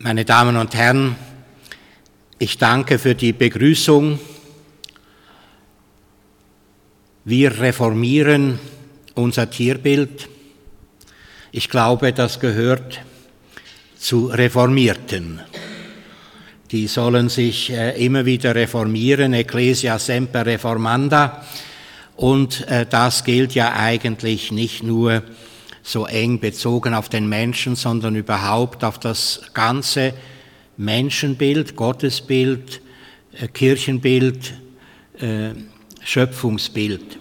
Meine Damen und Herren, ich danke für die Begrüßung. Wir reformieren unser Tierbild. Ich glaube, das gehört zu Reformierten. Die sollen sich immer wieder reformieren, Ecclesia semper reformanda. Und das gilt ja eigentlich nicht nur so eng bezogen auf den Menschen, sondern überhaupt auf das ganze Menschenbild, Gottesbild, Kirchenbild, Schöpfungsbild.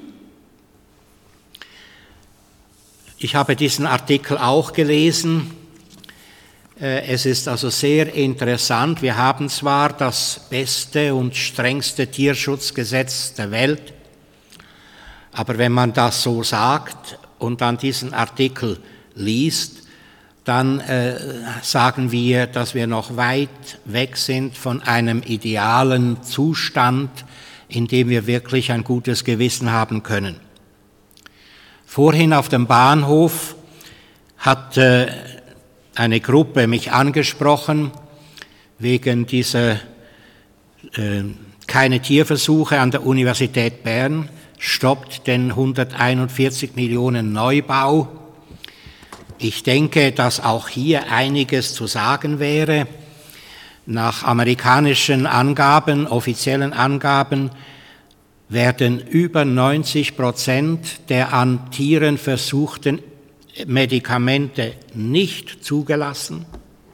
Ich habe diesen Artikel auch gelesen. Es ist also sehr interessant. Wir haben zwar das beste und strengste Tierschutzgesetz der Welt, aber wenn man das so sagt und dann diesen Artikel liest, dann sagen wir, dass wir noch weit weg sind von einem idealen Zustand, in dem wir wirklich ein gutes Gewissen haben können. Vorhin auf dem Bahnhof hat eine Gruppe mich angesprochen wegen dieser keine Tierversuche an der Universität Bern, stoppt den 141 Millionen Neubau. Ich denke, dass auch hier einiges zu sagen wäre. Nach amerikanischen Angaben, offiziellen Angaben, werden über 90% der an Tieren versuchten Medikamente nicht zugelassen.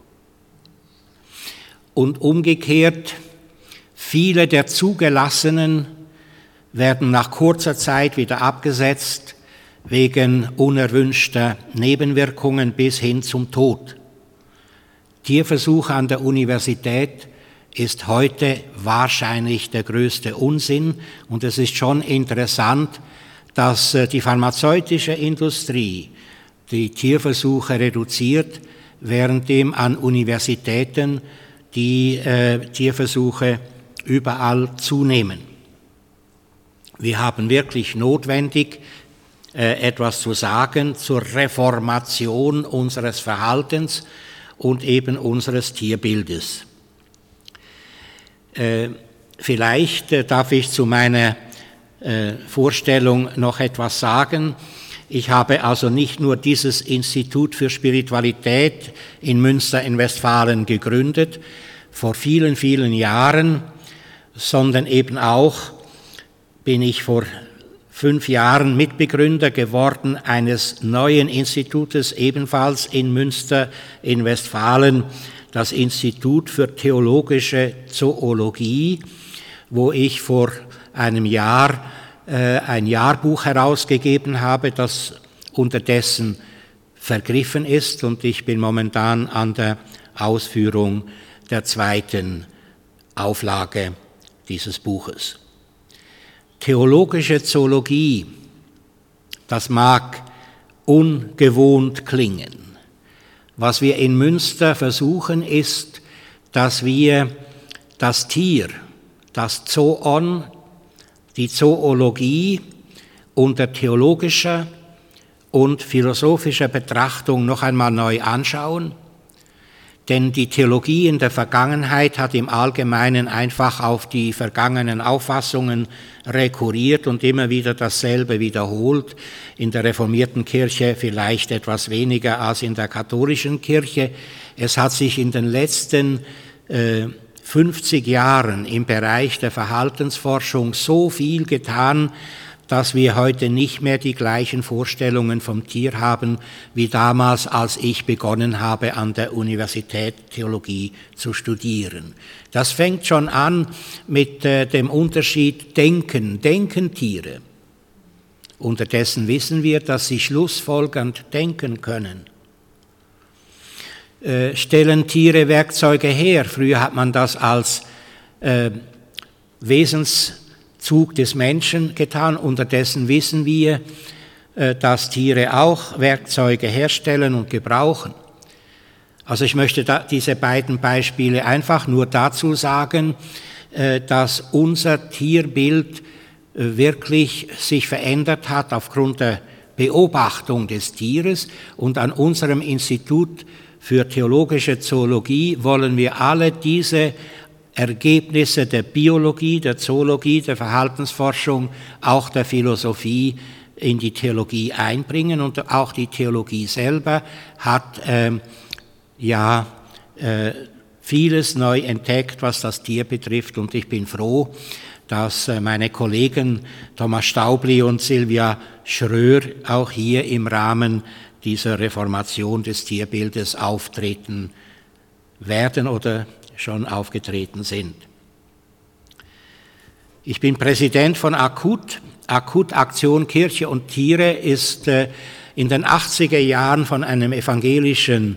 Und umgekehrt, viele der zugelassenen werden nach kurzer Zeit wieder abgesetzt wegen unerwünschter Nebenwirkungen bis hin zum Tod. Tierversuche an der Universität ist heute wahrscheinlich der größte Unsinn und es ist schon interessant, dass die pharmazeutische Industrie die Tierversuche reduziert, währenddem an Universitäten die Tierversuche überall zunehmen. Wir haben wirklich notwendig, etwas zu sagen zur Reformation unseres Verhaltens und eben unseres Tierbildes. Vielleicht darf ich zu meiner Vorstellung noch etwas sagen. Ich habe also nicht nur dieses Institut für Spiritualität in Münster in Westfalen gegründet, vor vielen, vielen Jahren, sondern eben auch bin ich vor 5 Jahren Mitbegründer geworden eines neuen Institutes, ebenfalls in Münster in Westfalen, das Institut für theologische Zoologie, wo ich vor einem Jahr ein Jahrbuch herausgegeben habe, das unterdessen vergriffen ist und ich bin momentan an der Ausführung der 2. Auflage dieses Buches. Theologische Zoologie, das mag ungewohnt klingen. Was wir in Münster versuchen ist, dass wir das Tier, das Zoon, die Zoologie unter theologischer und philosophischer Betrachtung noch einmal neu anschauen. Denn die Theologie in der Vergangenheit hat im Allgemeinen einfach auf die vergangenen Auffassungen rekurriert und immer wieder dasselbe wiederholt. In der reformierten Kirche vielleicht etwas weniger als in der katholischen Kirche. Es hat sich in den letzten 50 Jahren im Bereich der Verhaltensforschung so viel getan, dass wir heute nicht mehr die gleichen Vorstellungen vom Tier haben, wie damals, als ich begonnen habe, an der Universität Theologie zu studieren. Das fängt schon an mit dem Unterschied Denken. Denken Tiere? Unterdessen wissen wir, dass sie schlussfolgernd denken können. Stellen Tiere Werkzeuge her? Früher hat man das als Wesenszug des Menschen getan. Unterdessen wissen wir, dass Tiere auch Werkzeuge herstellen und gebrauchen. Also ich möchte diese beiden Beispiele einfach nur dazu sagen, dass unser Tierbild wirklich sich verändert hat aufgrund der Beobachtung des Tieres und an unserem Institut für theologische Zoologie wollen wir alle diese Ergebnisse der Biologie, der Zoologie, der Verhaltensforschung, auch der Philosophie in die Theologie einbringen. Und auch die Theologie selber hat vieles neu entdeckt, was das Tier betrifft. Und ich bin froh, dass meine Kollegen Thomas Staubli und Silvia Schröer auch hier im Rahmen dieser Reformation des Tierbildes auftreten werden oder schon aufgetreten sind. Ich bin Präsident von AKUT. AKUT Aktion Kirche und Tiere ist in den 80er Jahren von einem evangelischen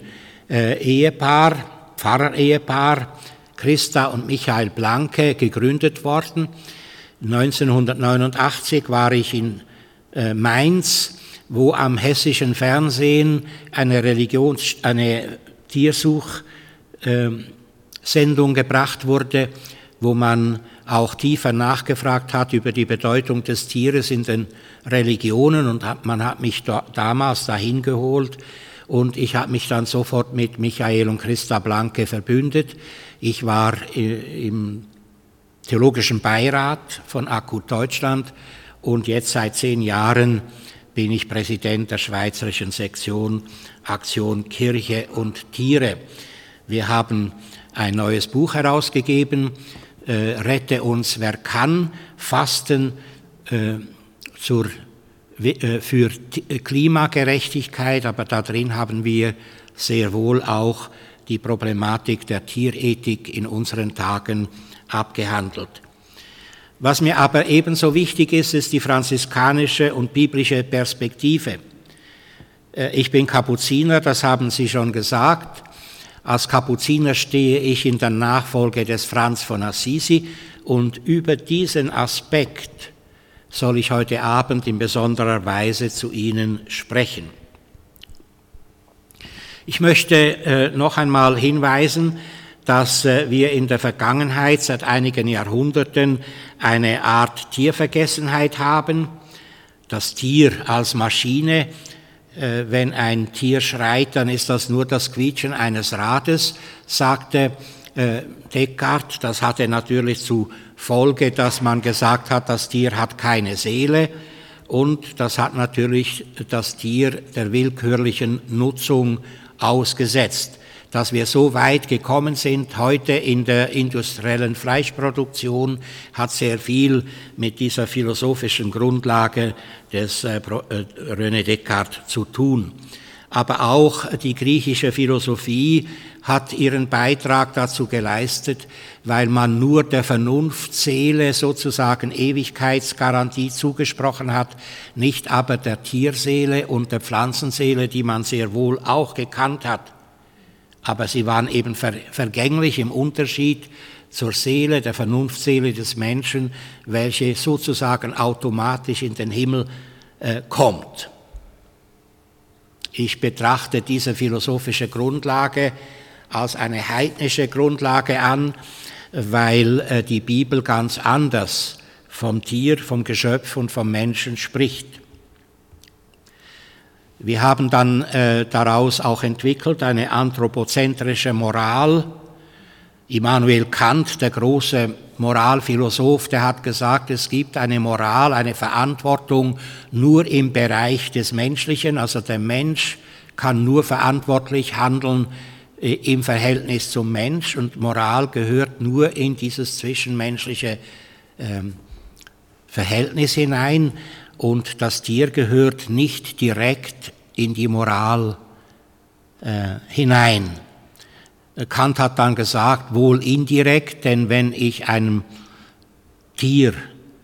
Pfarrer-Ehepaar, Christa und Michael Blanke, gegründet worden. 1989 war ich in Mainz, wo am hessischen Fernsehen eine Tiersuchsendung gebracht wurde, wo man auch tiefer nachgefragt hat über die Bedeutung des Tieres in den Religionen, und man hat mich damals dahin geholt und ich habe mich dann sofort mit Michael und Christa Blanke verbündet. Ich war im Theologischen Beirat von AKUT Deutschland und jetzt seit 10 Jahren bin ich Präsident der schweizerischen Sektion Aktion Kirche und Tiere. Wir haben ein neues Buch herausgegeben, Rette uns, wer kann, Fasten für Klimagerechtigkeit, aber da drin haben wir sehr wohl auch die Problematik der Tierethik in unseren Tagen abgehandelt. Was mir aber ebenso wichtig ist, ist die franziskanische und biblische Perspektive. Ich bin Kapuziner, das haben Sie schon gesagt. Als Kapuziner stehe ich in der Nachfolge des Franz von Assisi und über diesen Aspekt soll ich heute Abend in besonderer Weise zu Ihnen sprechen. Ich möchte noch einmal hinweisen, dass wir in der Vergangenheit seit einigen Jahrhunderten eine Art Tiervergessenheit haben. Das Tier als Maschine, wenn ein Tier schreit, dann ist das nur das Quietschen eines Rades, sagte Descartes. Das hatte natürlich zur Folge, dass man gesagt hat, das Tier hat keine Seele, und das hat natürlich das Tier der willkürlichen Nutzung ausgesetzt. Dass wir so weit gekommen sind heute in der industriellen Fleischproduktion, hat sehr viel mit dieser philosophischen Grundlage des René Descartes zu tun. Aber auch die griechische Philosophie hat ihren Beitrag dazu geleistet, weil man nur der Vernunftseele sozusagen Ewigkeitsgarantie zugesprochen hat, nicht aber der Tierseele und der Pflanzenseele, die man sehr wohl auch gekannt hat. Aber sie waren eben vergänglich im Unterschied zur Seele, der Vernunftseele des Menschen, welche sozusagen automatisch in den Himmel kommt. Ich betrachte diese philosophische Grundlage als eine heidnische Grundlage an, weil die Bibel ganz anders vom Tier, vom Geschöpf und vom Menschen spricht. Wir haben dann daraus auch entwickelt eine anthropozentrische Moral. Immanuel Kant, der große Moralphilosoph, der hat gesagt, es gibt eine Moral, eine Verantwortung nur im Bereich des Menschlichen. Also der Mensch kann nur verantwortlich handeln im Verhältnis zum Mensch, und Moral gehört nur in dieses zwischenmenschliche Verhältnis hinein. Und das Tier gehört nicht direkt in die Moral hinein. Kant hat dann gesagt, wohl indirekt, denn wenn ich einem Tier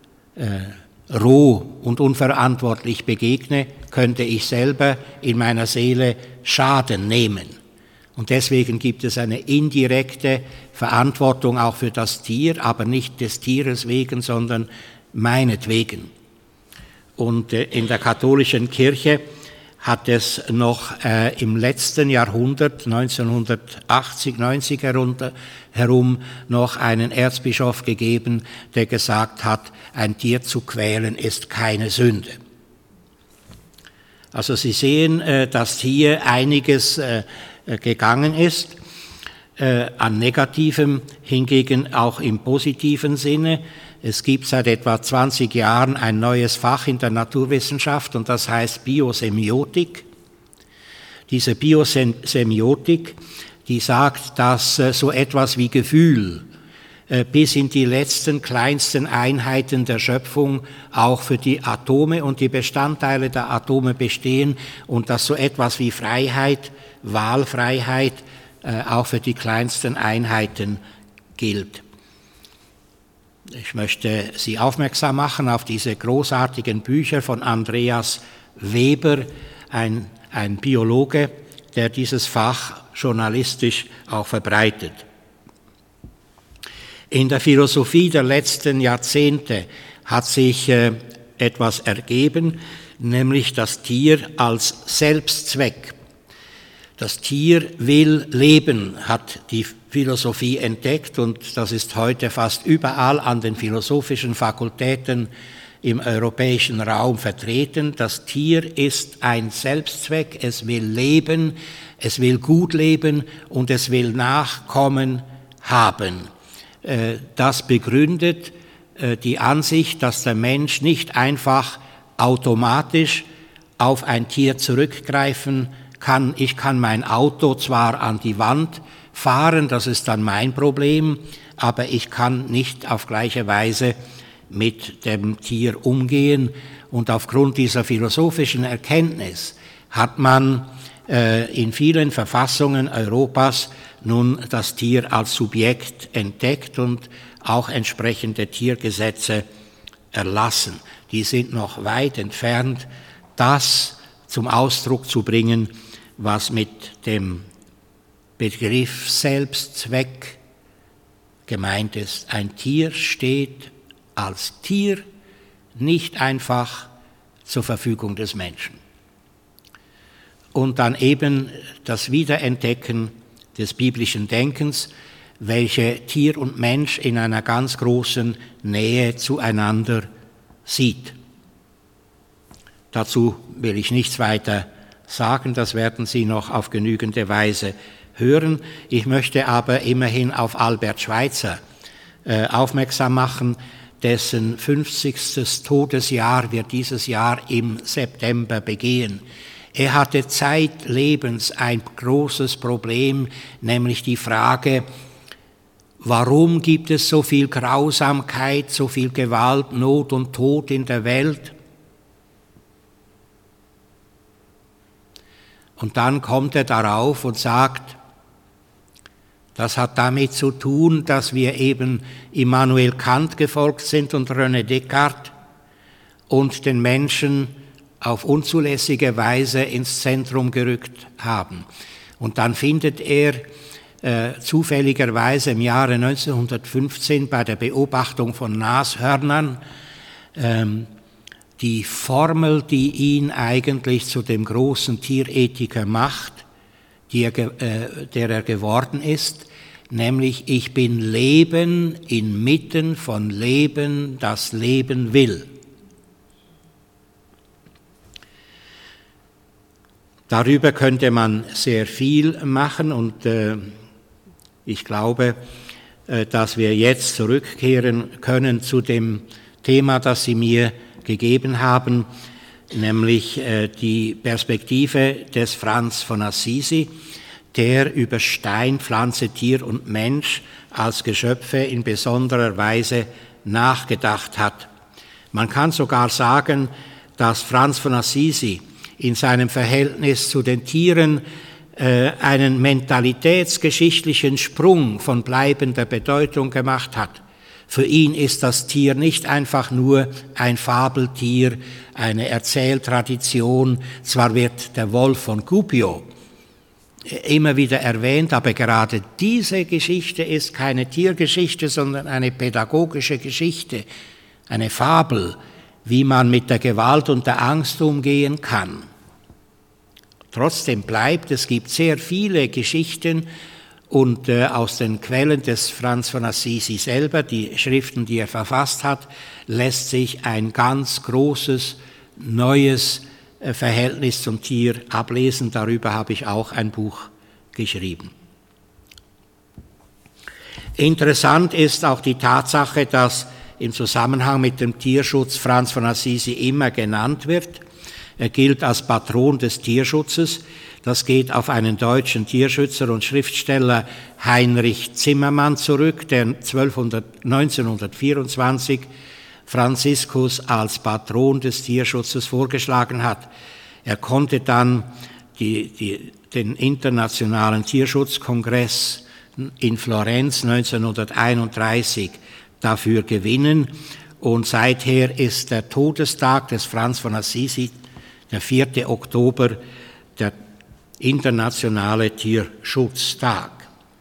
roh und unverantwortlich begegne, könnte ich selber in meiner Seele Schaden nehmen. Und deswegen gibt es eine indirekte Verantwortung auch für das Tier, aber nicht des Tieres wegen, sondern meinetwegen. Und in der katholischen Kirche hat es noch im letzten Jahrhundert, 1980, 90 herum, noch einen Erzbischof gegeben, der gesagt hat, ein Tier zu quälen ist keine Sünde. Also Sie sehen, dass hier einiges gegangen ist. An Negativem hingegen auch im positiven Sinne. Es gibt seit etwa 20 Jahren ein neues Fach in der Naturwissenschaft und das heißt Biosemiotik. Diese Biosemiotik, die sagt, dass so etwas wie Gefühl bis in die letzten kleinsten Einheiten der Schöpfung auch für die Atome und die Bestandteile der Atome bestehen und dass so etwas wie Freiheit, Wahlfreiheit auch für die kleinsten Einheiten gilt. Ich möchte Sie aufmerksam machen auf diese großartigen Bücher von Andreas Weber, ein Biologe, der dieses Fach journalistisch auch verbreitet. In der Philosophie der letzten Jahrzehnte hat sich etwas ergeben, nämlich das Tier als Selbstzweck. Das Tier will leben, hat die Philosophie entdeckt und das ist heute fast überall an den philosophischen Fakultäten im europäischen Raum vertreten. Das Tier ist ein Selbstzweck, es will leben, es will gut leben und es will Nachkommen haben. Das begründet die Ansicht, dass der Mensch nicht einfach automatisch auf ein Tier zurückgreifen kann. Ich kann mein Auto zwar an die Wand fahren, das ist dann mein Problem, aber ich kann nicht auf gleiche Weise mit dem Tier umgehen. Und aufgrund dieser philosophischen Erkenntnis hat man in vielen Verfassungen Europas nun das Tier als Subjekt entdeckt und auch entsprechende Tiergesetze erlassen. Die sind noch weit entfernt, das zum Ausdruck zu bringen, was mit dem Begriff Selbstzweck gemeint ist. Ein Tier steht als Tier nicht einfach zur Verfügung des Menschen. Und dann eben das Wiederentdecken des biblischen Denkens, welche Tier und Mensch in einer ganz großen Nähe zueinander sieht. Dazu will ich nichts weiter sagen, das werden Sie noch auf genügende Weise hören. Ich möchte aber immerhin auf Albert Schweitzer aufmerksam machen, dessen 50. Todesjahr wir dieses Jahr im September begehen. Er hatte zeitlebens ein großes Problem, nämlich die Frage, warum gibt es so viel Grausamkeit, so viel Gewalt, Not und Tod in der Welt? Und dann kommt er darauf und sagt, das hat damit zu tun, dass wir eben Immanuel Kant gefolgt sind und René Descartes und den Menschen auf unzulässige Weise ins Zentrum gerückt haben. Und dann findet er zufälligerweise im Jahre 1915 bei der Beobachtung von Nashörnern die Formel, die ihn eigentlich zu dem großen Tierethiker macht, der er geworden ist, nämlich ich bin Leben inmitten von Leben, das Leben will. Darüber könnte man sehr viel machen und ich glaube, dass wir jetzt zurückkehren können zu dem Thema, das Sie mir gegeben haben, nämlich die Perspektive des Franz von Assisi, der über Stein, Pflanze, Tier und Mensch als Geschöpfe in besonderer Weise nachgedacht hat. Man kann sogar sagen, dass Franz von Assisi in seinem Verhältnis zu den Tieren einen mentalitätsgeschichtlichen Sprung von bleibender Bedeutung gemacht hat. Für ihn ist das Tier nicht einfach nur ein Fabeltier, eine Erzähltradition. Zwar wird der Wolf von Gubbio immer wieder erwähnt, aber gerade diese Geschichte ist keine Tiergeschichte, sondern eine pädagogische Geschichte, eine Fabel, wie man mit der Gewalt und der Angst umgehen kann. Trotzdem bleibt, es gibt sehr viele Geschichten und aus den Quellen des Franz von Assisi selber, die Schriften, die er verfasst hat, lässt sich ein ganz großes, neues Verhältnis zum Tier ablesen. Darüber habe ich auch ein Buch geschrieben. Interessant ist auch die Tatsache, dass im Zusammenhang mit dem Tierschutz Franz von Assisi immer genannt wird. Er gilt als Patron des Tierschutzes. Das geht auf einen deutschen Tierschützer und Schriftsteller Heinrich Zimmermann zurück, der 1924 Franziskus als Patron des Tierschutzes vorgeschlagen hat. Er konnte dann den Internationalen Tierschutzkongress in Florenz 1931 dafür gewinnen und seither ist der Todestag des Franz von Assisi, der 4. Oktober, der internationale Tierschutztag.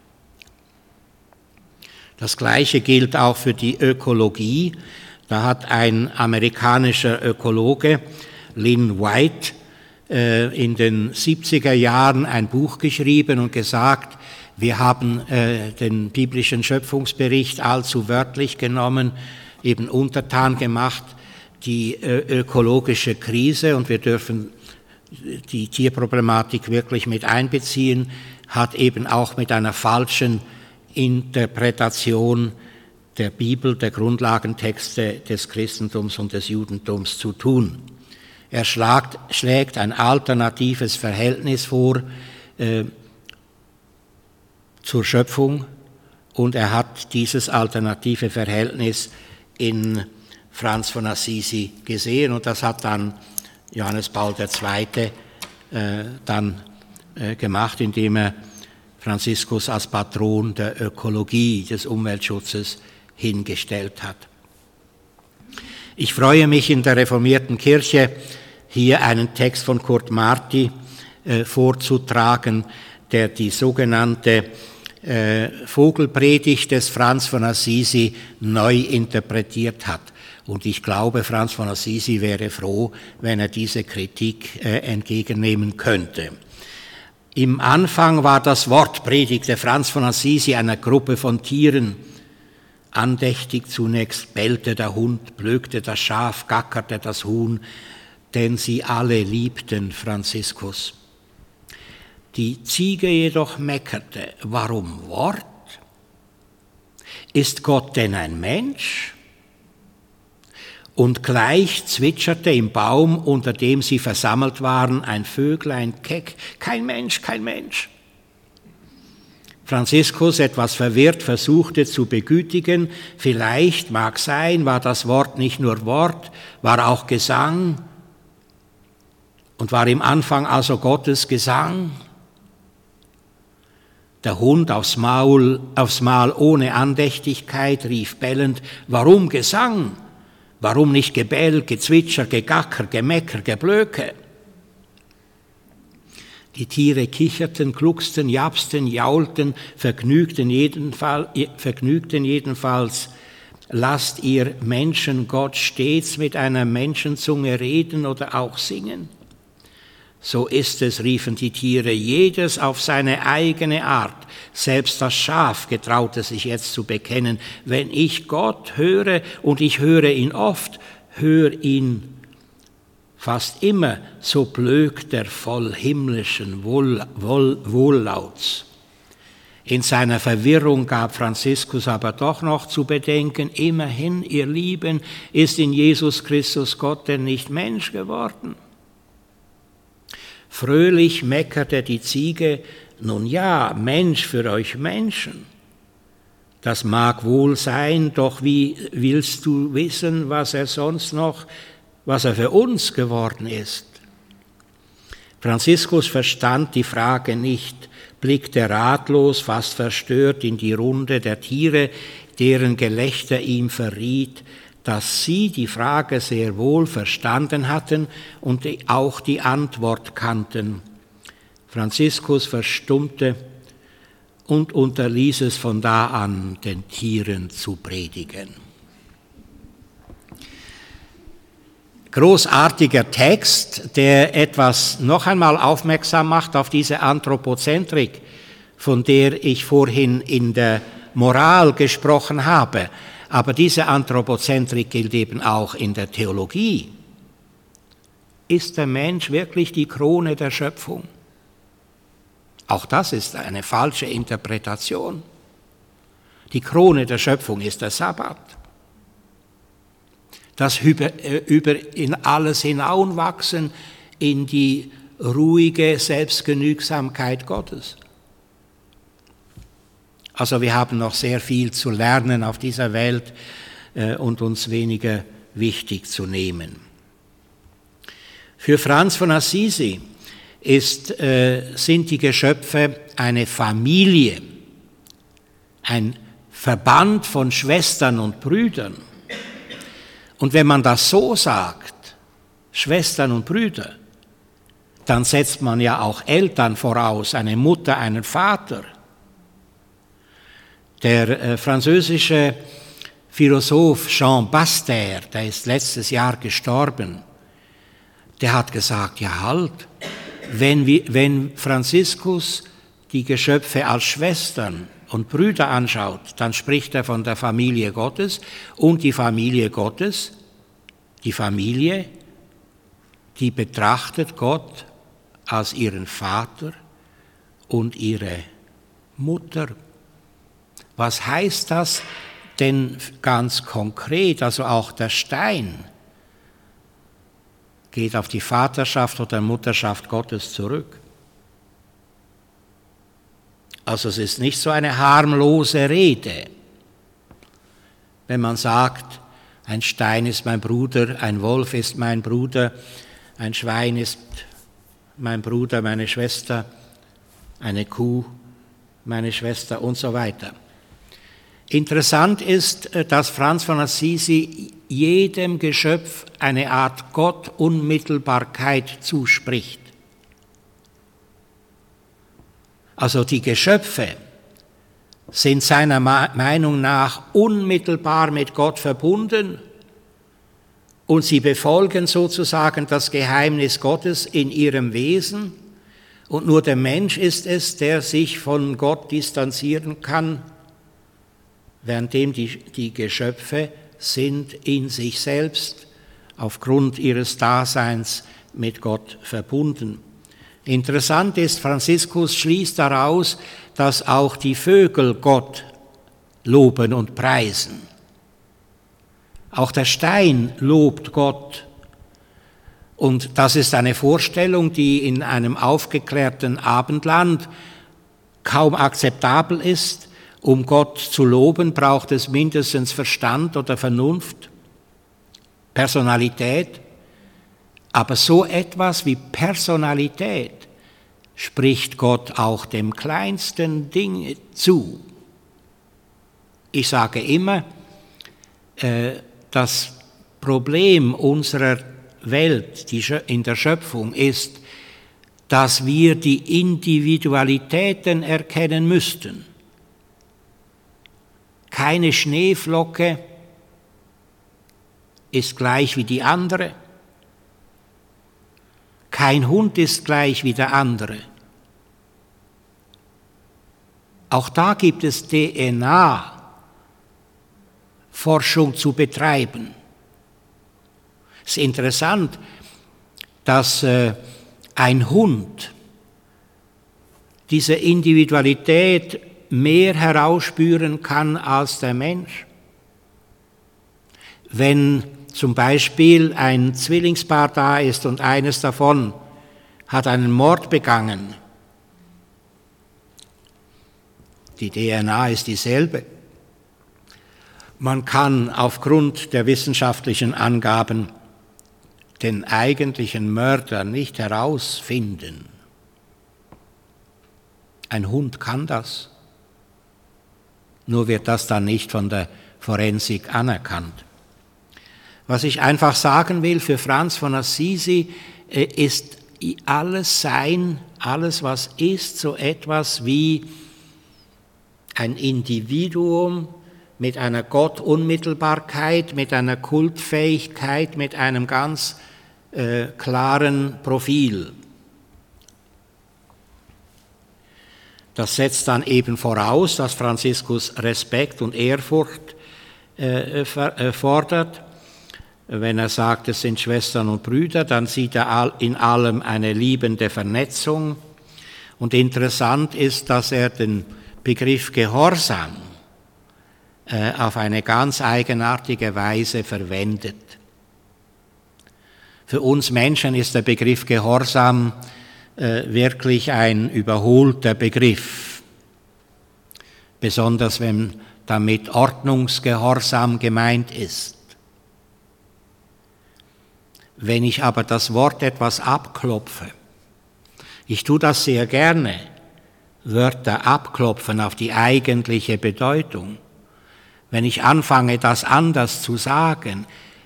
Das Gleiche gilt auch für die Ökologie. Da hat ein amerikanischer Ökologe, Lynn White, in den 70er Jahren ein Buch geschrieben und gesagt, wir haben den biblischen Schöpfungsbericht allzu wörtlich genommen, eben untertan gemacht, die ökologische Krise, und wir dürfen die Tierproblematik wirklich mit einbeziehen, hat eben auch mit einer falschen Interpretation der Bibel, der Grundlagentexte des Christentums und des Judentums zu tun. Er schlägt ein alternatives Verhältnis vor zur Schöpfung, und er hat dieses alternative Verhältnis in Franz von Assisi gesehen, und das hat dann Johannes Paul II. Gemacht, indem er Franziskus als Patron der Ökologie, des Umweltschutzes hingestellt hat. Ich freue mich, in der reformierten Kirche hier einen Text von Kurt Marti vorzutragen, der die sogenannte Vogelpredigt des Franz von Assisi neu interpretiert hat. Und ich glaube, Franz von Assisi wäre froh, wenn er diese Kritik entgegennehmen könnte. Im Anfang war das Wort, predigte Franz von Assisi einer Gruppe von Tieren. Andächtig zunächst bellte der Hund, blökte das Schaf, gackerte das Huhn, denn sie alle liebten Franziskus. Die Ziege jedoch meckerte. Warum Wort? Ist Gott denn ein Mensch? Und gleich zwitscherte im Baum, unter dem sie versammelt waren, ein Vöglein keck. Kein Mensch, kein Mensch. Franziskus, etwas verwirrt, versuchte zu begütigen. Vielleicht, mag sein, war das Wort nicht nur Wort, war auch Gesang und war im Anfang also Gottes Gesang. Der Hund aufs Maul ohne Andächtigkeit rief bellend, warum Gesang? Warum nicht Gebell, Gezwitscher, Gegacker, Gemecker, Geblöke? Die Tiere kicherten, glucksten, japsten, jaulten, vergnügten jedenfalls. Lasst ihr Menschen Gott stets mit einer Menschenzunge reden oder auch singen? So ist es, riefen die Tiere, jedes auf seine eigene Art. Selbst das Schaf getraute sich jetzt zu bekennen, wenn ich Gott höre, und ich höre ihn oft, hör ihn fast immer, so blökt er voll himmlischen Wohllauts. In seiner Verwirrung gab Franziskus aber doch noch zu bedenken, immerhin, ihr Lieben, ist in Jesus Christus Gott denn nicht Mensch geworden? Fröhlich meckerte die Ziege, nun ja, Mensch für euch Menschen. Das mag wohl sein, doch wie willst du wissen, was er für uns geworden ist? Franziskus verstand die Frage nicht, blickte ratlos, fast verstört in die Runde der Tiere, deren Gelächter ihm verriet, dass sie die Frage sehr wohl verstanden hatten und auch die Antwort kannten. Franziskus verstummte und unterließ es von da an, den Tieren zu predigen. Großartiger Text, der etwas noch einmal aufmerksam macht auf diese Anthropozentrik, von der ich vorhin in der Moral gesprochen habe. Aber diese Anthropozentrik gilt eben auch in der Theologie. Ist der Mensch wirklich die Krone der Schöpfung? Auch das ist eine falsche Interpretation. Die Krone der Schöpfung ist der Sabbat. Das in alles hinauswachsen in die ruhige Selbstgenügsamkeit Gottes. Also wir haben noch sehr viel zu lernen auf dieser Welt und uns weniger wichtig zu nehmen. Für Franz von Assisi sind die Geschöpfe eine Familie, ein Verband von Schwestern und Brüdern. Und wenn man das so sagt, Schwestern und Brüder, dann setzt man ja auch Eltern voraus, eine Mutter, einen Vater. Der französische Philosoph Jean Baster, der ist letztes Jahr gestorben, der hat gesagt, ja halt, wenn Franziskus die Geschöpfe als Schwestern und Brüder anschaut, dann spricht er von der Familie Gottes und die Familie Gottes, die Familie, die betrachtet Gott als ihren Vater und ihre Mutter. Was heißt das denn ganz konkret? Also auch der Stein geht auf die Vaterschaft oder Mutterschaft Gottes zurück. Also es ist nicht so eine harmlose Rede, wenn man sagt, ein Stein ist mein Bruder, ein Wolf ist mein Bruder, ein Schwein ist mein Bruder, meine Schwester, eine Kuh, meine Schwester und so weiter. Interessant ist, dass Franz von Assisi jedem Geschöpf eine Art Gottunmittelbarkeit zuspricht. Also die Geschöpfe sind seiner Meinung nach unmittelbar mit Gott verbunden und sie befolgen sozusagen das Geheimnis Gottes in ihrem Wesen und nur der Mensch ist es, der sich von Gott distanzieren kann, währenddem die Geschöpfe sind in sich selbst aufgrund ihres Daseins mit Gott verbunden. Interessant ist, Franziskus schließt daraus, dass auch die Vögel Gott loben und preisen. Auch der Stein lobt Gott. Und das ist eine Vorstellung, die in einem aufgeklärten Abendland kaum akzeptabel ist. Um Gott zu loben, braucht es mindestens Verstand oder Vernunft, Personalität. Aber so etwas wie Personalität spricht Gott auch dem kleinsten Ding zu. Ich sage immer, das Problem unserer Welt in der Schöpfung ist, dass wir die Individualitäten erkennen müssten. Keine Schneeflocke ist gleich wie die andere. Kein Hund ist gleich wie der andere. Auch da gibt es DNA-Forschung zu betreiben. Es ist interessant, dass ein Hund diese Individualität mehr herausspüren kann als der Mensch. Wenn zum Beispiel ein Zwillingspaar da ist und eines davon hat einen Mord begangen, die DNA ist dieselbe. Man kann aufgrund der wissenschaftlichen Angaben den eigentlichen Mörder nicht herausfinden. Ein Hund kann das. Nur wird das dann nicht von der Forensik anerkannt. Was ich einfach sagen will, für Franz von Assisi ist alles Sein, alles was ist, so etwas wie ein Individuum mit einer Gottunmittelbarkeit, mit einer Kultfähigkeit, mit einem ganz klaren Profil. Das setzt dann eben voraus, dass Franziskus Respekt und Ehrfurcht fordert. Wenn er sagt, es sind Schwestern und Brüder, dann sieht er in allem eine liebende Vernetzung. Und interessant ist, dass er den Begriff Gehorsam auf eine ganz eigenartige Weise verwendet. Für uns Menschen ist der Begriff Gehorsam wirklich ein überholter Begriff, besonders wenn damit Ordnungsgehorsam gemeint ist. Wenn ich aber das Wort etwas abklopfe, ich tue das sehr gerne, Wörter abklopfen auf die eigentliche Bedeutung. Wenn ich anfange, das anders zu sagen,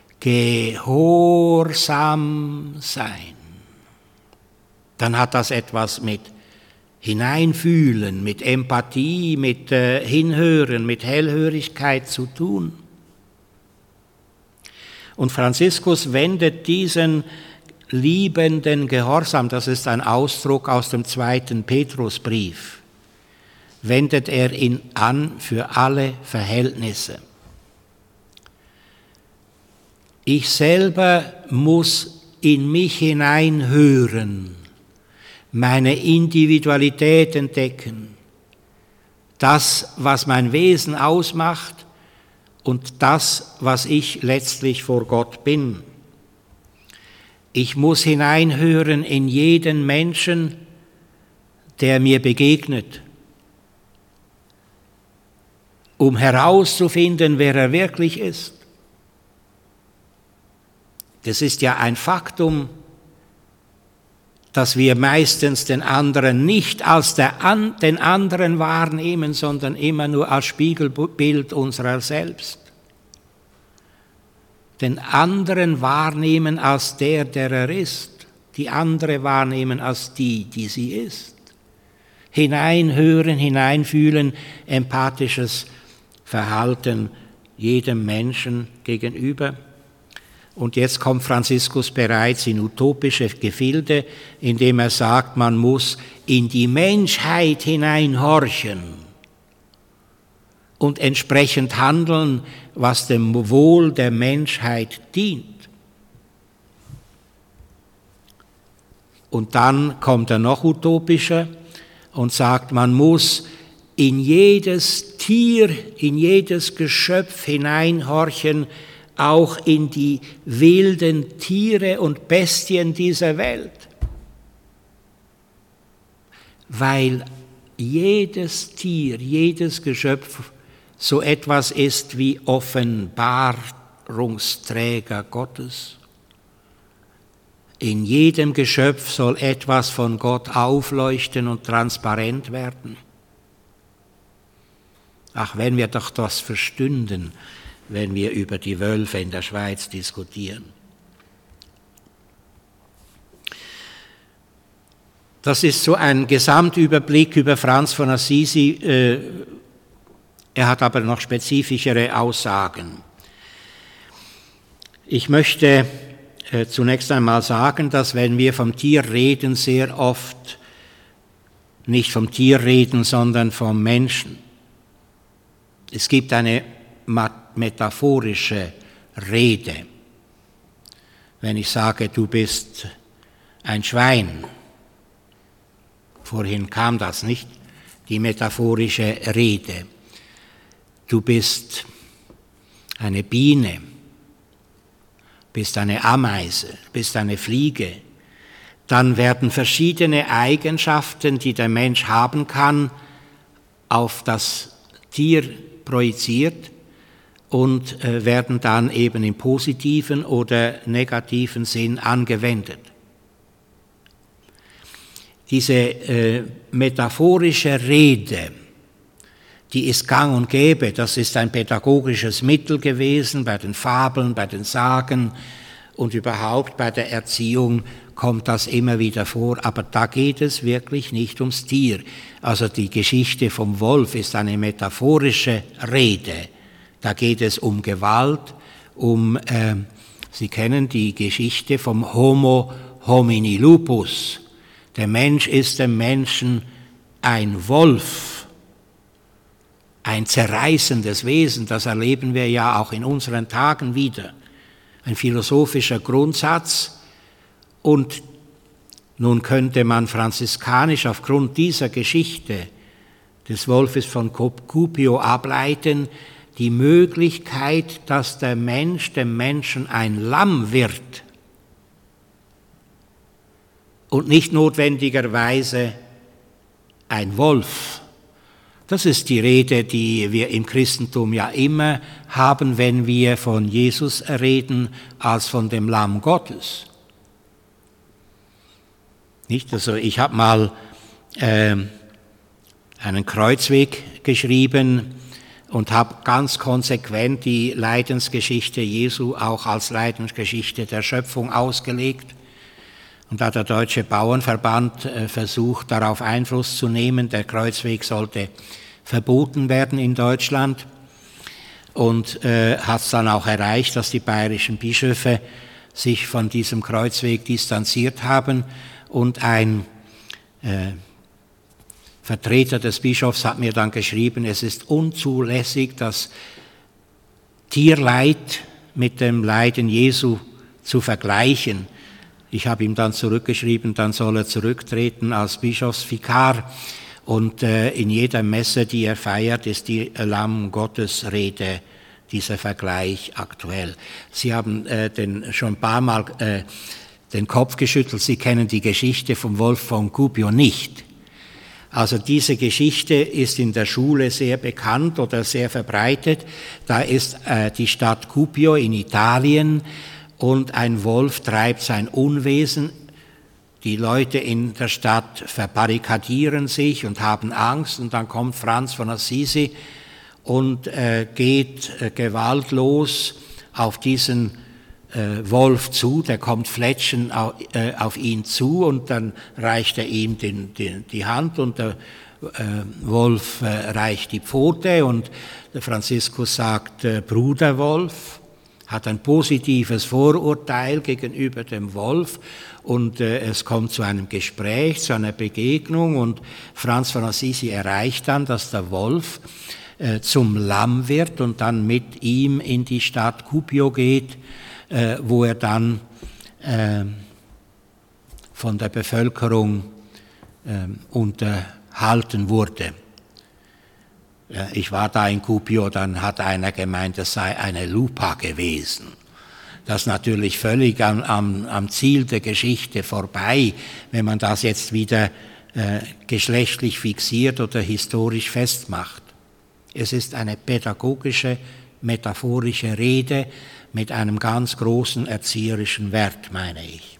gehorsam sein, dann hat das etwas mit Hineinfühlen, mit Empathie, mit Hinhören, mit Hellhörigkeit zu tun. Und Franziskus wendet diesen liebenden Gehorsam, das ist ein Ausdruck aus dem 2. Petrusbrief, wendet er ihn an für alle Verhältnisse. Ich selber muss in mich hineinhören, meine Individualität entdecken, das, was mein Wesen ausmacht und das, was ich letztlich vor Gott bin. Ich muss hineinhören in jeden Menschen, der mir begegnet, um herauszufinden, wer er wirklich ist. Das ist ja ein Faktum, dass wir meistens den anderen nicht als den anderen wahrnehmen, sondern immer nur als Spiegelbild unserer selbst. Den anderen wahrnehmen als der er ist, die andere wahrnehmen als die sie ist. Hineinhören, hineinfühlen, empathisches Verhalten jedem Menschen gegenüber. Und jetzt kommt Franziskus bereits in utopische Gefilde, indem er sagt, man muss in die Menschheit hineinhorchen und entsprechend handeln, was dem Wohl der Menschheit dient. Und dann kommt er noch utopischer und sagt, man muss in jedes Tier, in jedes Geschöpf hineinhorchen, auch in die wilden Tiere und Bestien dieser Welt. Weil jedes Tier, jedes Geschöpf so etwas ist wie Offenbarungsträger Gottes. In jedem Geschöpf soll etwas von Gott aufleuchten und transparent werden. Ach, wenn wir doch das verstünden, wenn wir über die Wölfe in der Schweiz diskutieren. Das ist so ein Gesamtüberblick über Franz von Assisi. Er hat aber noch spezifischere Aussagen. Ich möchte zunächst einmal sagen, dass wenn wir vom Tier reden, sehr oft nicht vom Tier reden, sondern vom Menschen. Es gibt eine metaphorische Rede. Wenn ich sage, du bist ein Schwein, vorhin kam das nicht, die metaphorische Rede. Du bist eine Biene, bist eine Ameise, bist eine Fliege, dann werden verschiedene Eigenschaften, die der Mensch haben kann, auf das Tier projiziert und werden dann eben im positiven oder negativen Sinn angewendet. Diese metaphorische Rede, die ist gang und gäbe, das ist ein pädagogisches Mittel gewesen bei den Fabeln, bei den Sagen und überhaupt bei der Erziehung kommt das immer wieder vor, aber da geht es wirklich nicht ums Tier. Also die Geschichte vom Wolf ist eine metaphorische Rede. Da geht es um Gewalt, Sie kennen die Geschichte vom Homo homini lupus. Der Mensch ist dem Menschen ein Wolf, ein zerreißendes Wesen, das erleben wir ja auch in unseren Tagen wieder. Ein philosophischer Grundsatz und Nun könnte man franziskanisch aufgrund dieser Geschichte des Wolfes von Cupio ableiten, die Möglichkeit, dass der Mensch dem Menschen ein Lamm wird und nicht notwendigerweise ein Wolf. Das ist die Rede, die wir im Christentum ja immer haben, wenn wir von Jesus reden, als von dem Lamm Gottes. Nicht? Also ich habe mal einen Kreuzweg geschrieben und habe ganz konsequent die Leidensgeschichte Jesu auch als Leidensgeschichte der Schöpfung ausgelegt. Und da hat der Deutsche Bauernverband versucht, darauf Einfluss zu nehmen, der Kreuzweg sollte verboten werden in Deutschland, und hat es dann auch erreicht, dass die bayerischen Bischöfe sich von diesem Kreuzweg distanziert haben, und ein Vertreter des Bischofs hat mir dann geschrieben, es ist unzulässig, das Tierleid mit dem Leiden Jesu zu vergleichen. Ich habe ihm dann zurückgeschrieben, dann soll er zurücktreten als Bischofsvikar, und in jeder Messe, die er feiert, ist die Lamm Gottes Rede, dieser Vergleich aktuell. Sie haben schon ein paar Mal den Kopf geschüttelt, Sie kennen die Geschichte vom Wolf von Cupio nicht. Also diese Geschichte ist in der Schule sehr bekannt oder sehr verbreitet. Da ist die Stadt Cupio in Italien und ein Wolf treibt sein Unwesen. Die Leute in der Stadt verbarrikadieren sich und haben Angst, und dann kommt Franz von Assisi und geht gewaltlos auf diesen Wolf zu, der kommt fletschend auf ihn zu, und dann reicht er ihm die Hand, und der Wolf reicht die Pfote, und der Franziskus sagt, Bruder Wolf, hat ein positives Vorurteil gegenüber dem Wolf, und es kommt zu einem Gespräch, zu einer Begegnung, und Franz von Assisi erreicht dann, dass der Wolf zum Lamm wird und dann mit ihm in die Stadt Cupio geht, wo er dann von der Bevölkerung unterhalten wurde. Ich war da in Cupio, dann hat einer gemeint, es sei eine Lupa gewesen. Das ist natürlich völlig am Ziel der Geschichte vorbei, wenn man das jetzt wieder geschlechtlich fixiert oder historisch festmacht. Es ist eine pädagogische, metaphorische Rede mit einem ganz großen erzieherischen Wert, meine ich.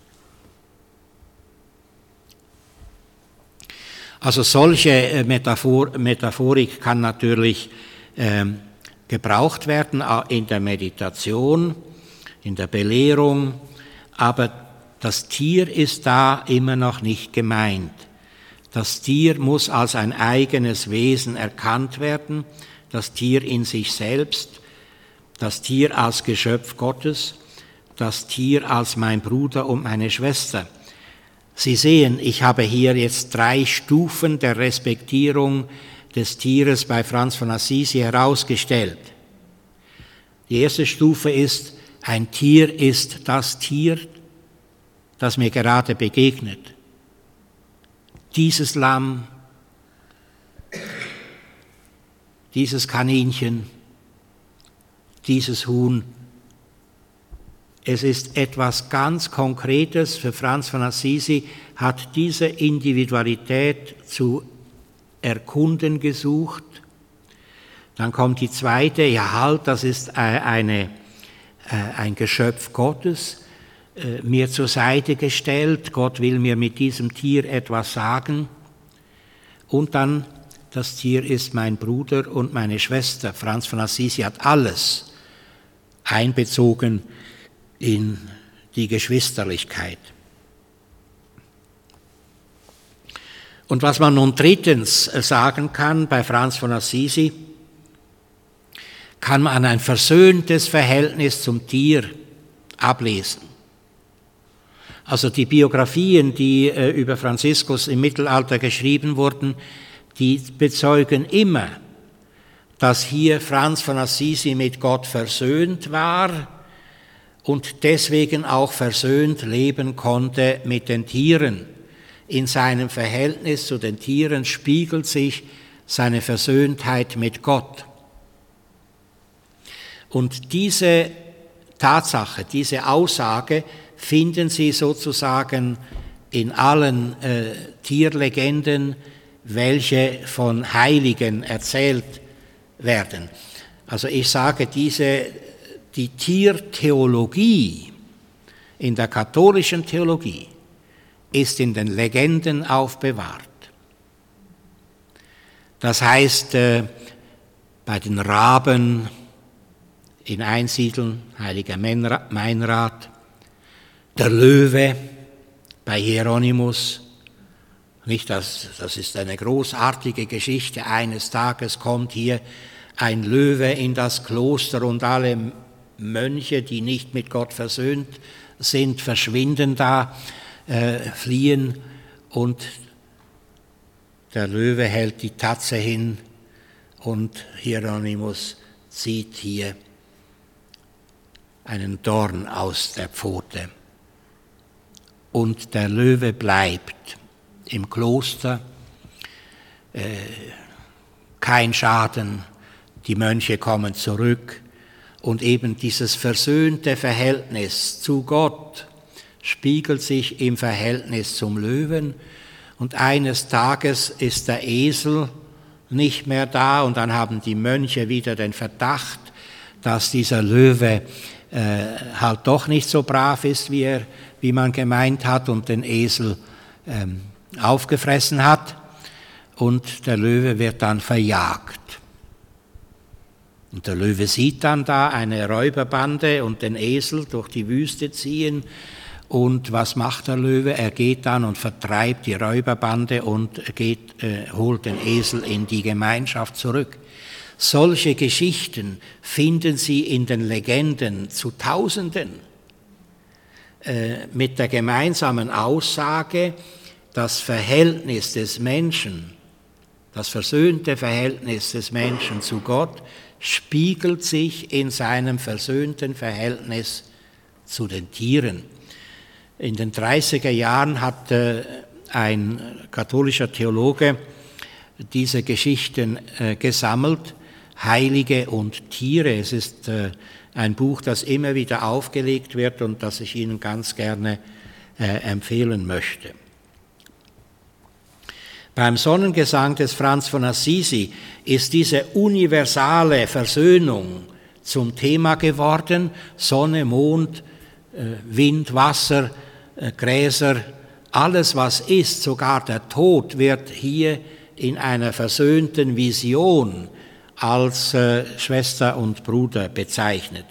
Also solche Metaphorik kann natürlich gebraucht werden in der Meditation, in der Belehrung, aber das Tier ist da immer noch nicht gemeint. Das Tier muss als ein eigenes Wesen erkannt werden, das Tier in sich selbst, das Tier als Geschöpf Gottes, das Tier als mein Bruder und meine Schwester. Sie sehen, ich habe hier jetzt 3 Stufen der Respektierung des Tieres bei Franz von Assisi herausgestellt. Die erste Stufe ist, ein Tier ist das Tier, das mir gerade begegnet. Dieses Lamm, dieses Kaninchen, dieses Huhn. Es ist etwas ganz Konkretes. Für Franz von Assisi hat diese Individualität zu erkunden gesucht. Dann kommt die zweite, ja halt, das ist ein Geschöpf Gottes, mir zur Seite gestellt. Gott will mir mit diesem Tier etwas sagen. Und dann, das Tier ist mein Bruder und meine Schwester. Franz von Assisi hat alles einbezogen in die Geschwisterlichkeit. Und was man nun drittens sagen kann bei Franz von Assisi, kann man ein versöhntes Verhältnis zum Tier ablesen. Also die Biografien, die über Franziskus im Mittelalter geschrieben wurden, die bezeugen immer, dass hier Franz von Assisi mit Gott versöhnt war und deswegen auch versöhnt leben konnte mit den Tieren. in seinem Verhältnis zu den Tieren spiegelt sich seine Versöhntheit mit Gott. Und diese Tatsache, diese Aussage finden Sie sozusagen in allen Tierlegenden, welche von Heiligen erzählt werden. Also ich sage, die Tiertheologie in der katholischen Theologie ist in den Legenden aufbewahrt. Das heißt, bei den Raben in Einsiedeln, heiliger Meinrad, der Löwe bei Hieronymus, nicht, das ist eine großartige Geschichte. Eines Tages kommt hier ein Löwe in das Kloster und alle Mönche, die nicht mit Gott versöhnt sind, verschwinden da, fliehen und der Löwe hält die Tatze hin und Hieronymus zieht hier einen Dorn aus der Pfote. Und der Löwe bleibt im Kloster, kein Schaden, die Mönche kommen zurück und eben dieses versöhnte Verhältnis zu Gott spiegelt sich im Verhältnis zum Löwen und eines Tages ist der Esel nicht mehr da und dann haben die Mönche wieder den Verdacht, dass dieser Löwe halt doch nicht so brav ist, wie man gemeint hat und den Esel aufgefressen hat und der Löwe wird dann verjagt. Und der Löwe sieht dann da eine Räuberbande und den Esel durch die Wüste ziehen und was macht der Löwe? Er geht dann und vertreibt die Räuberbande und holt den Esel in die Gemeinschaft zurück. Solche Geschichten finden Sie in den Legenden zu Tausenden mit der gemeinsamen Aussage, das Verhältnis des Menschen, das versöhnte Verhältnis des Menschen zu Gott spiegelt sich in seinem versöhnten Verhältnis zu den Tieren. In den 30er Jahren hat ein katholischer Theologe diese Geschichten gesammelt, Heilige und Tiere. Es ist ein Buch, das immer wieder aufgelegt wird und das ich Ihnen ganz gerne empfehlen möchte. Beim Sonnengesang des Franz von Assisi ist diese universale Versöhnung zum Thema geworden. Sonne, Mond, Wind, Wasser, Gräser, alles was ist, sogar der Tod wird hier in einer versöhnten Vision als Schwester und Bruder bezeichnet.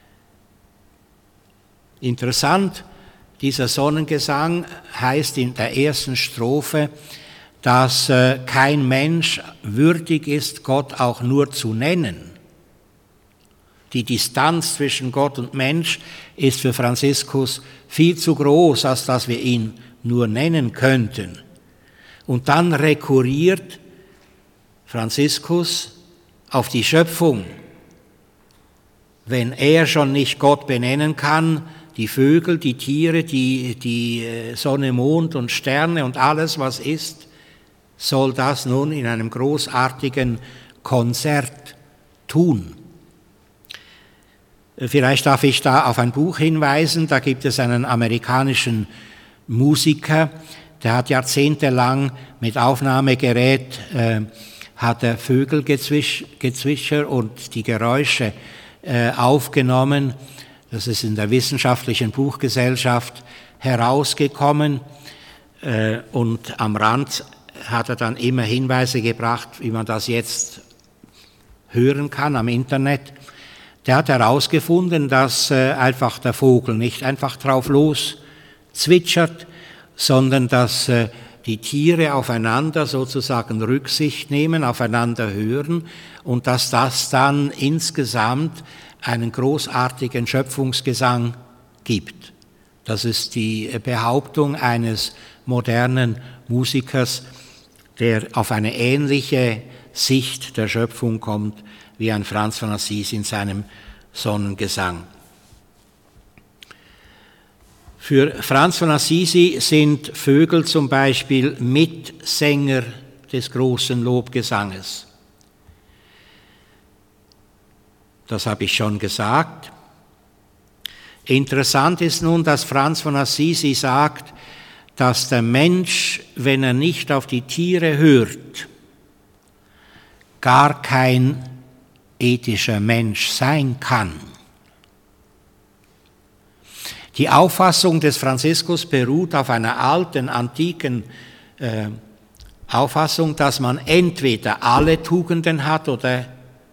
Interessant, dieser Sonnengesang heißt in der ersten Strophe, dass kein Mensch würdig ist, Gott auch nur zu nennen. Die Distanz zwischen Gott und Mensch ist für Franziskus viel zu groß, als dass wir ihn nur nennen könnten. Und dann rekurriert Franziskus auf die Schöpfung. Wenn er schon nicht Gott benennen kann, die Vögel, die Tiere, die Sonne, Mond und Sterne und alles, was ist, soll das nun in einem großartigen Konzert tun. Vielleicht darf ich da auf ein Buch hinweisen, da gibt es einen amerikanischen Musiker, der hat jahrzehntelang mit Aufnahmegerät hat er Vögelgezwitscher und die Geräusche aufgenommen. Das ist in der Wissenschaftlichen Buchgesellschaft herausgekommen und am Rand hat er dann immer Hinweise gebracht, wie man das jetzt hören kann am Internet. Der hat herausgefunden, dass einfach der Vogel nicht einfach drauf los zwitschert, sondern dass die Tiere aufeinander sozusagen Rücksicht nehmen, aufeinander hören und dass das dann insgesamt einen großartigen Schöpfungsgesang gibt. Das ist die Behauptung eines modernen Musikers, der auf eine ähnliche Sicht der Schöpfung kommt wie ein Franz von Assisi in seinem Sonnengesang. Für Franz von Assisi sind Vögel zum Beispiel Mitsänger des großen Lobgesanges. Das habe ich schon gesagt. Interessant ist nun, dass Franz von Assisi sagt, dass der Mensch, wenn er nicht auf die Tiere hört, gar kein ethischer Mensch sein kann. Die Auffassung des Franziskus beruht auf einer alten, antiken Auffassung, dass man entweder alle Tugenden hat oder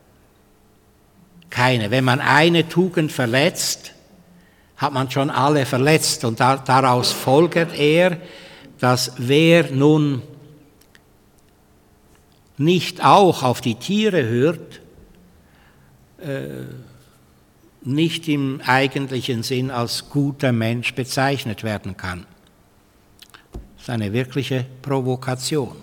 keine. Wenn man eine Tugend verletzt, hat man schon alle verletzt. Und daraus folgert er, dass wer nun nicht auch auf die Tiere hört, nicht im eigentlichen Sinn als guter Mensch bezeichnet werden kann. Das ist eine wirkliche Provokation.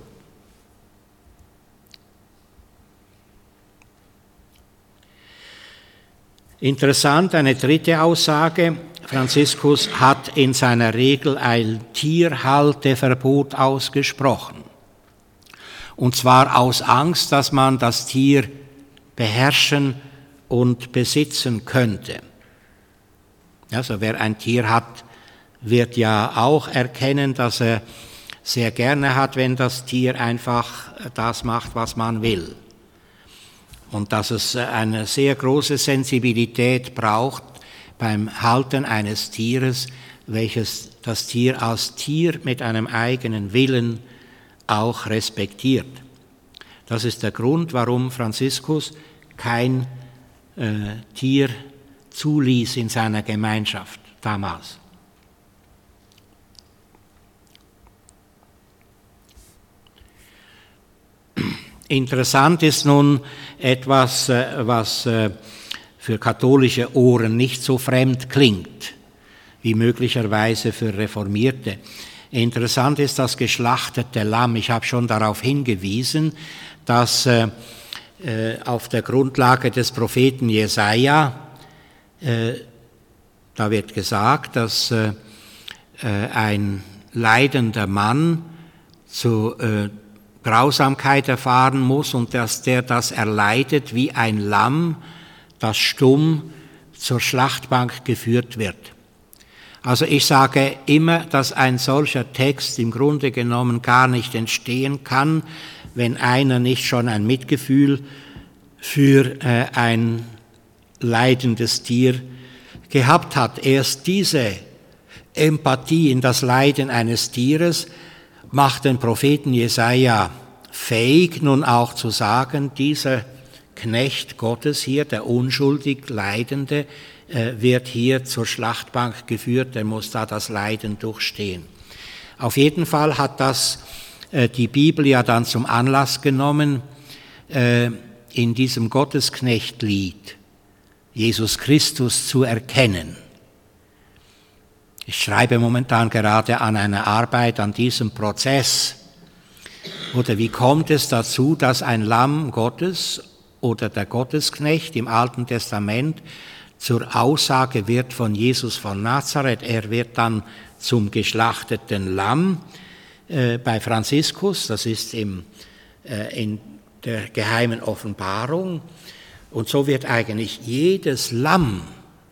Interessant, eine dritte Aussage. Franziskus hat in seiner Regel ein Tierhalteverbot ausgesprochen. Und zwar aus Angst, dass man das Tier beherrschen und besitzen könnte. Also wer ein Tier hat, wird ja auch erkennen, dass er sehr gerne hat, wenn das Tier einfach das macht, was man will. Und dass es eine sehr große Sensibilität braucht beim Halten eines Tieres, welches das Tier als Tier mit einem eigenen Willen auch respektiert. Das ist der Grund, warum Franziskus kein Tier zuließ in seiner Gemeinschaft damals. Interessant ist nun etwas, was für katholische Ohren nicht so fremd klingt, wie möglicherweise für Reformierte. Interessant ist das geschlachtete Lamm. Ich habe schon darauf hingewiesen, dass auf der Grundlage des Propheten Jesaja, da wird gesagt, dass ein leidender Mann zu Grausamkeit erfahren muss und dass der das erleidet wie ein Lamm, das stumm zur Schlachtbank geführt wird. Also ich sage immer, dass ein solcher Text im Grunde genommen gar nicht entstehen kann, wenn einer nicht schon ein Mitgefühl für ein leidendes Tier gehabt hat. Erst diese Empathie in das Leiden eines Tieres macht den Propheten Jesaja fähig, nun auch zu sagen, dieser Knecht Gottes hier, der unschuldig Leidende, wird hier zur Schlachtbank geführt, er muss da das Leiden durchstehen. Auf jeden Fall hat das die Bibel ja dann zum Anlass genommen, in diesem Gottesknechtlied Jesus Christus zu erkennen. Ich schreibe momentan gerade an einer Arbeit an diesem Prozess. Oder wie kommt es dazu, dass ein Lamm Gottes oder der Gottesknecht im Alten Testament zur Aussage wird von Jesus von Nazareth? Er wird dann zum geschlachteten Lamm bei Franziskus, das ist in der geheimen Offenbarung. Und so wird eigentlich jedes Lamm,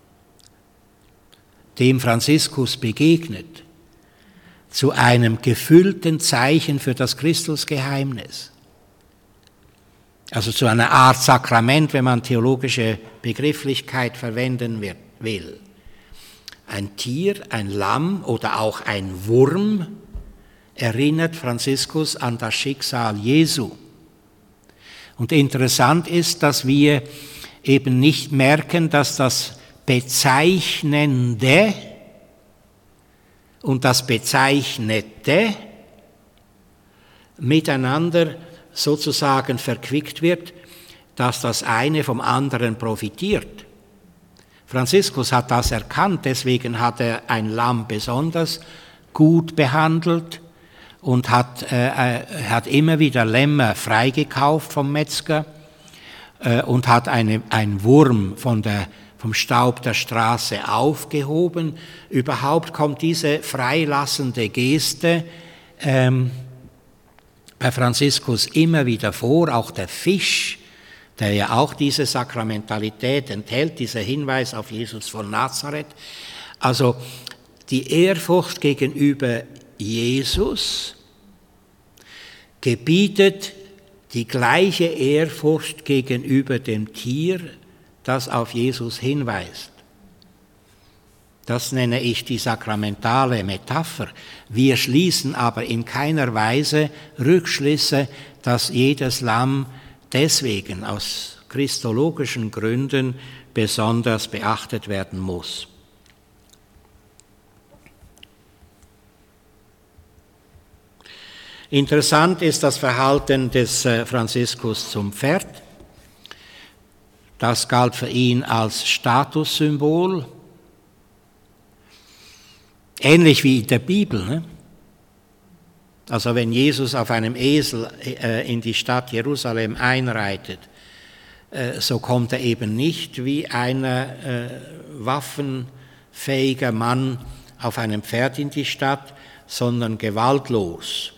dem Franziskus begegnet, zu einem gefüllten Zeichen für das Christusgeheimnis. Also zu einer Art Sakrament, wenn man theologische Begrifflichkeit verwenden will. Ein Tier, ein Lamm oder auch ein Wurm erinnert Franziskus an das Schicksal Jesu. Und interessant ist, dass wir eben nicht merken, dass das Bezeichnende und das Bezeichnete miteinander sozusagen verquickt wird, dass das eine vom anderen profitiert. Franziskus hat das erkannt, deswegen hat er ein Lamm besonders gut behandelt und hat immer wieder Lämmer freigekauft vom Metzger und hat einen Wurm von der vom Staub der Straße aufgehoben. Überhaupt kommt diese freilassende Geste bei Franziskus immer wieder vor, auch der Fisch, der ja auch diese Sakramentalität enthält, dieser Hinweis auf Jesus von Nazareth. Also die Ehrfurcht gegenüber Jesus gebietet die gleiche Ehrfurcht gegenüber dem Tier, das auf Jesus hinweist. Das nenne ich die sakramentale Metapher. Wir schließen aber in keiner Weise Rückschlüsse, dass jedes Lamm deswegen aus christologischen Gründen besonders beachtet werden muss. Interessant ist das Verhalten des Franziskus zum Pferd. Das galt für ihn als Statussymbol, ähnlich wie in der Bibel. Ne? Also wenn Jesus auf einem Esel in die Stadt Jerusalem einreitet, so kommt er eben nicht wie ein waffenfähiger Mann auf einem Pferd in die Stadt, sondern gewaltlos.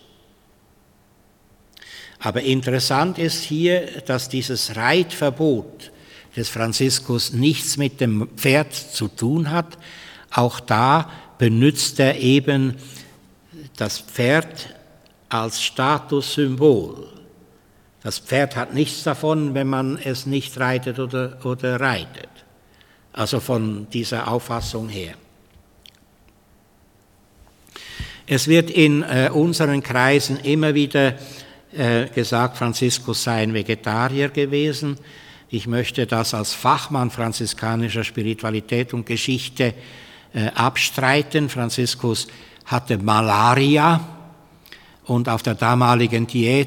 Aber interessant ist hier, dass dieses Reitverbot des Franziskus nichts mit dem Pferd zu tun hat. Auch da benutzt er eben das Pferd als Statussymbol. Das Pferd hat nichts davon, wenn man es nicht reitet oder reitet. Also von dieser Auffassung her. Es wird in unseren Kreisen immer wieder gesagt, Franziskus sei ein Vegetarier gewesen. Ich möchte das als Fachmann franziskanischer Spiritualität und Geschichte abstreiten. Franziskus hatte Malaria und auf der damaligen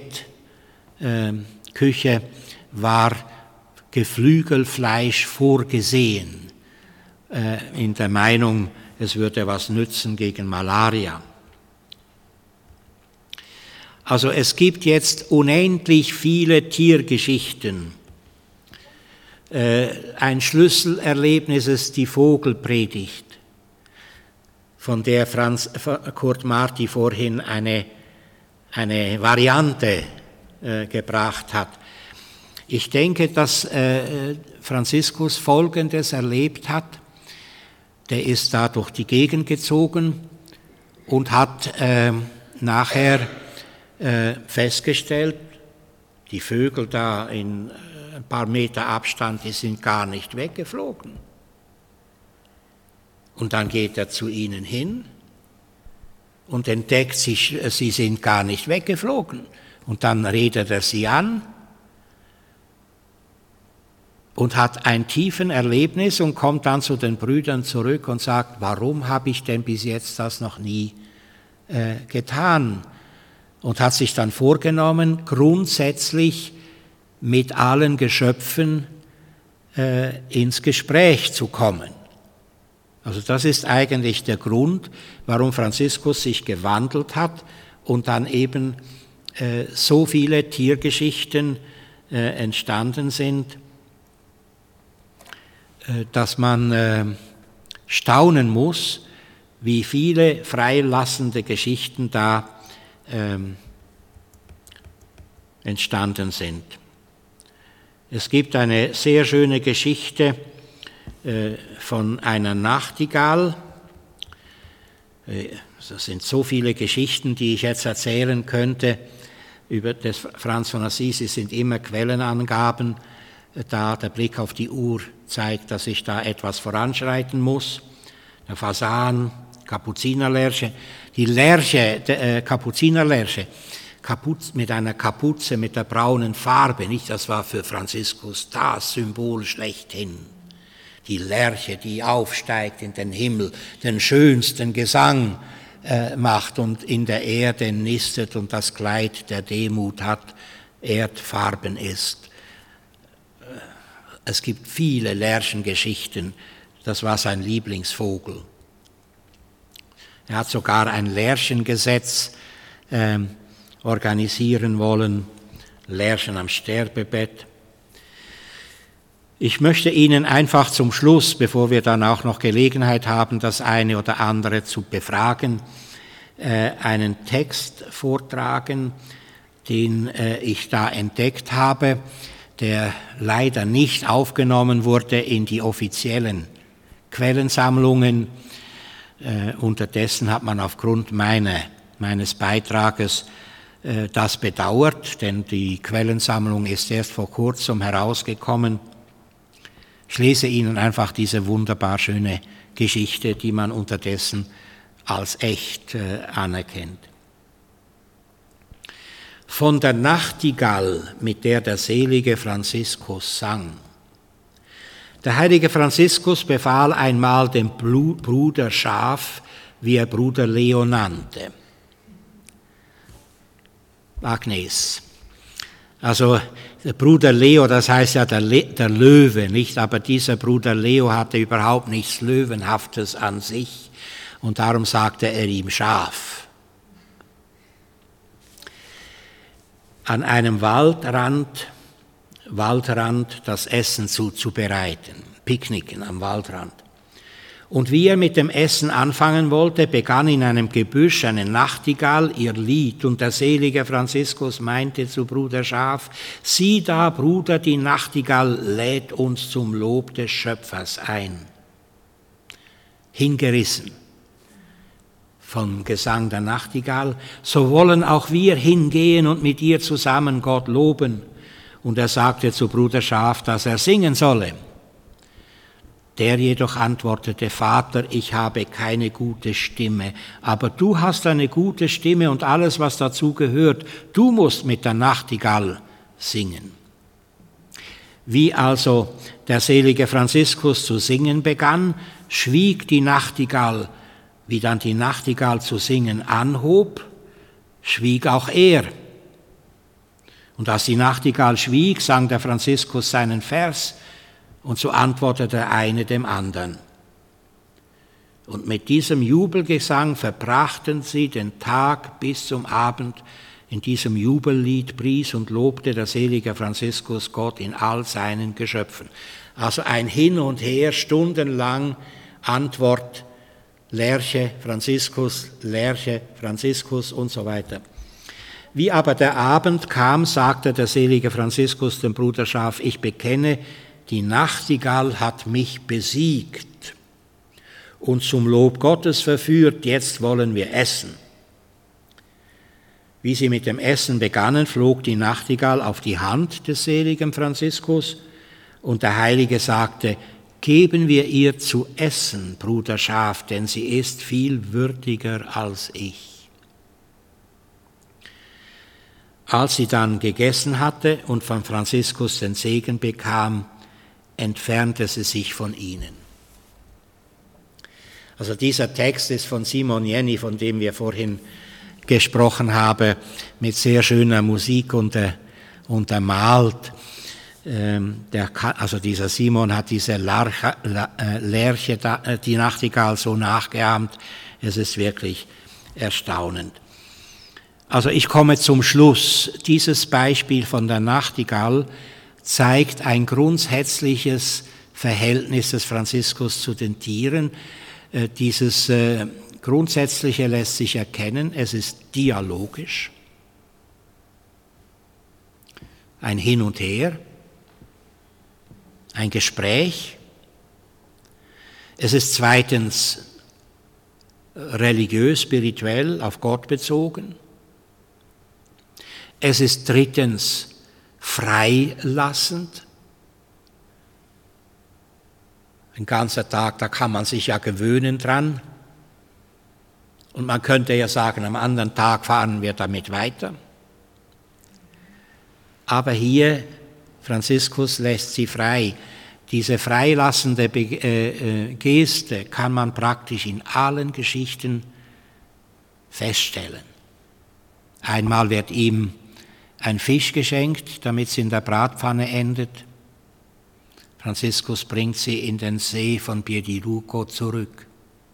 Diätküche war Geflügelfleisch vorgesehen, in der Meinung, es würde was nützen gegen Malaria. Also es gibt jetzt unendlich viele Tiergeschichten. Ein Schlüsselerlebnis ist die Vogelpredigt, von der Kurt Marti vorhin eine Variante gebracht hat. Ich denke, dass Franziskus Folgendes erlebt hat. Der ist da durch die Gegend gezogen und hat nachher festgestellt, die Vögel da in ein paar Meter Abstand, die sind gar nicht weggeflogen. Und dann geht er zu ihnen hin und entdeckt, sie sind gar nicht weggeflogen. Und dann redet er sie an und hat ein tiefen Erlebnis und kommt dann zu den Brüdern zurück und sagt, warum habe ich denn bis jetzt das noch nie getan? Und hat sich dann vorgenommen, grundsätzlich mit allen Geschöpfen ins Gespräch zu kommen. Also das ist eigentlich der Grund, warum Franziskus sich gewandelt hat und dann eben so viele Tiergeschichten entstanden sind, dass man staunen muss, wie viele freilassende Geschichten da entstanden sind. Es gibt eine sehr schöne Geschichte von einer Nachtigall. Es sind so viele Geschichten, die ich jetzt erzählen könnte. Über das Franz von Assisi sind immer Quellenangaben da. Der Blick auf die Uhr zeigt, dass ich da etwas voranschreiten muss. Der Fasan, Kapuzinerlerche, die Lerche, Kapuzinerlerche, mit einer Kapuze mit der braunen Farbe, nicht? Das war für Franziskus das Symbol schlechthin. Die Lerche, die aufsteigt in den Himmel, den schönsten Gesang macht und in der Erde nistet und das Kleid der Demut hat, erdfarben ist. Es gibt viele Lerchengeschichten, das war sein Lieblingsvogel. Er hat sogar ein Lerchengesetz organisieren wollen, Lerchen am Sterbebett. Ich möchte Ihnen einfach zum Schluss, bevor wir dann auch noch Gelegenheit haben, das eine oder andere zu befragen, einen Text vortragen, den ich da entdeckt habe, der leider nicht aufgenommen wurde in die offiziellen Quellensammlungen. Unterdessen hat man aufgrund meines Beitrages das bedauert, denn die Quellensammlung ist erst vor kurzem herausgekommen. Ich lese Ihnen einfach diese wunderbar schöne Geschichte, die man unterdessen als echt anerkennt. Von der Nachtigall, mit der der selige Franziskus sang. Der heilige Franziskus befahl einmal dem Bruder Schaf, wie er Bruder Leo nannte. Agnes. Also der Bruder Leo, das heißt ja der Löwe, nicht? Aber dieser Bruder Leo hatte überhaupt nichts Löwenhaftes an sich und darum sagte er ihm Schaf. An einem Waldrand das Essen zuzubereiten, Picknicken am Waldrand. Und wie er mit dem Essen anfangen wollte, begann in einem Gebüsch eine Nachtigall ihr Lied. Und der selige Franziskus meinte zu Bruder Schaf, sieh da, Bruder, die Nachtigall lädt uns zum Lob des Schöpfers ein. Hingerissen vom Gesang der Nachtigall, so wollen auch wir hingehen und mit ihr zusammen Gott loben. Und er sagte zu Bruder Schaf, dass er singen solle. Der jedoch antwortete, Vater, ich habe keine gute Stimme, aber du hast eine gute Stimme und alles, was dazu gehört, du musst mit der Nachtigall singen. Wie also der selige Franziskus zu singen begann, schwieg die Nachtigall. Wie dann die Nachtigall zu singen anhob, schwieg auch er. Und als die Nachtigall schwieg, sang der Franziskus seinen Vers, und so antwortete der eine dem anderen. Und mit diesem Jubelgesang verbrachten sie den Tag bis zum Abend. In diesem Jubellied pries und lobte der selige Franziskus Gott in all seinen Geschöpfen. Also ein Hin und Her, stundenlang Antwort, Lerche, Franziskus und so weiter. Wie aber der Abend kam, sagte der selige Franziskus dem Bruder Schaf, ich bekenne, die Nachtigall hat mich besiegt und zum Lob Gottes verführt, jetzt wollen wir essen. Wie sie mit dem Essen begannen, flog die Nachtigall auf die Hand des seligen Franziskus und der Heilige sagte, geben wir ihr zu essen, Bruder Schaf, denn sie ist viel würdiger als ich. Als sie dann gegessen hatte und von Franziskus den Segen bekam, entfernte sie sich von ihnen. Also dieser Text ist von Simon Jenny, von dem wir vorhin gesprochen haben, mit sehr schöner Musik untermalt. Also dieser Simon hat diese Lerche, die Nachtigall, so nachgeahmt. Es ist wirklich erstaunend. Also ich komme zum Schluss. Dieses Beispiel von der Nachtigall zeigt ein grundsätzliches Verhältnis des Franziskus zu den Tieren. Dieses Grundsätzliche lässt sich erkennen. Es ist dialogisch. Ein Hin und Her. Ein Gespräch. Es ist zweitens religiös, spirituell, auf Gott bezogen. Es ist drittens freilassend. Ein ganzer Tag, da kann man sich ja gewöhnen dran. Und man könnte ja sagen, am anderen Tag fahren wir damit weiter. Aber hier, Franziskus lässt sie frei. Diese freilassende Geste kann man praktisch in allen Geschichten feststellen. Einmal wird ihm ein Fisch geschenkt, damit es in der Bratpfanne endet. Franziskus bringt sie in den See von Piediluco zurück.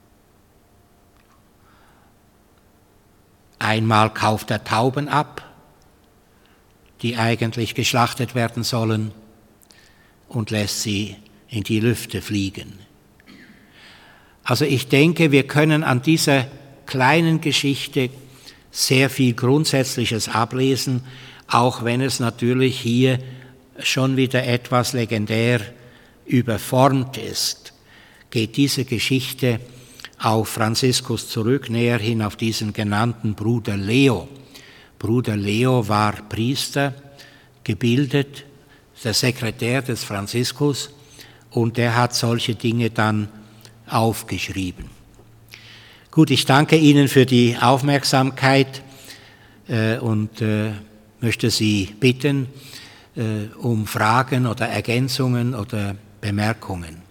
Einmal kauft er Tauben ab, die eigentlich geschlachtet werden sollen. und lässt sie in die Lüfte fliegen. Also ich denke, wir können an dieser kleinen Geschichte sehr viel Grundsätzliches ablesen, auch wenn es natürlich hier schon wieder etwas legendär überformt ist, geht diese Geschichte auf Franziskus zurück, näher hin auf diesen genannten Bruder Leo. Bruder Leo war Priester, gebildet, der Sekretär des Franziskus, und der hat solche Dinge dann aufgeschrieben. Gut, ich danke Ihnen für die Aufmerksamkeit und möchte Sie bitten um Fragen oder Ergänzungen oder Bemerkungen.